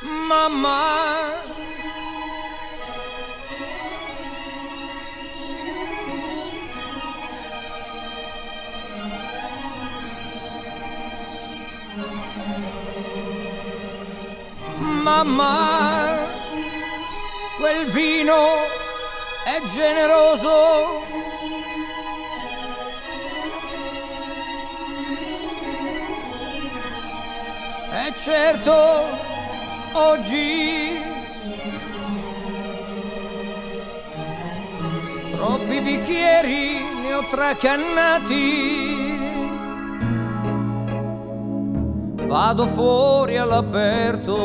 mamma. Mamma, quel vino è generoso, e certo oggi troppi bicchieri ne ho tracannati. Vado fuori all'aperto,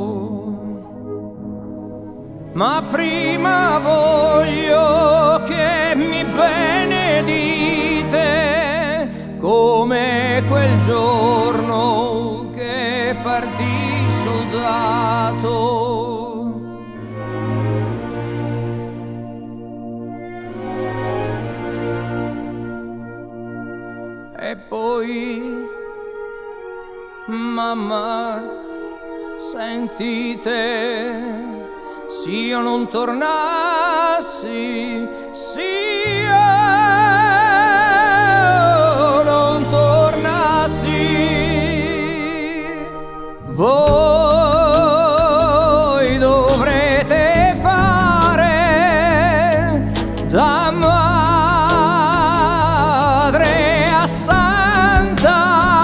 ma prima voglio che mi benedite come quel giorno che partì soldato. E poi, mamma, sentite, se io non tornassi, se io non tornassi, voi dovrete fare da madre a santa.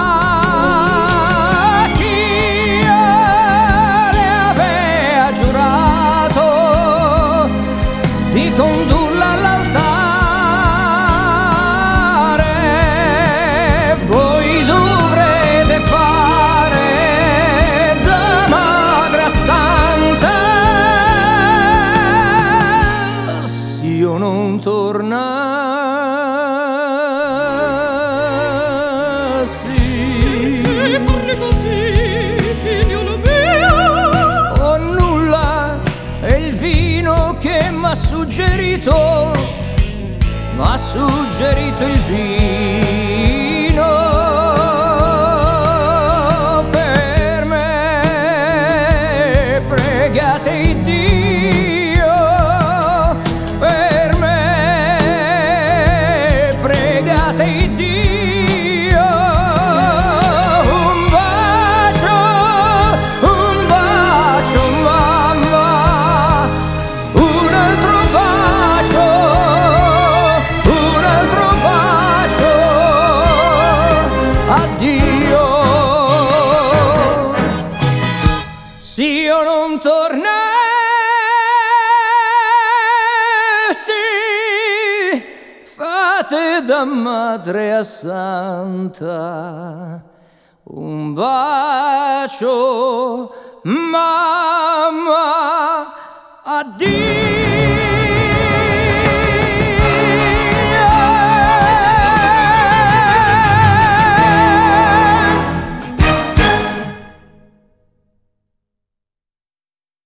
Chi le aveva giurato di condurla all'altare, voi dovrete fare da madre a santa. Se io non tornassi, parli così, figliolo mio. ho nulla, è il vino che m'ha suggerito il vino per me. Pregate Iddio per me, pregate Iddio. Un bacio mamma, un altro bacio, un altro bacio, addio. Se io non tornassi, fate da madre a santa un bacio, mamma, addio.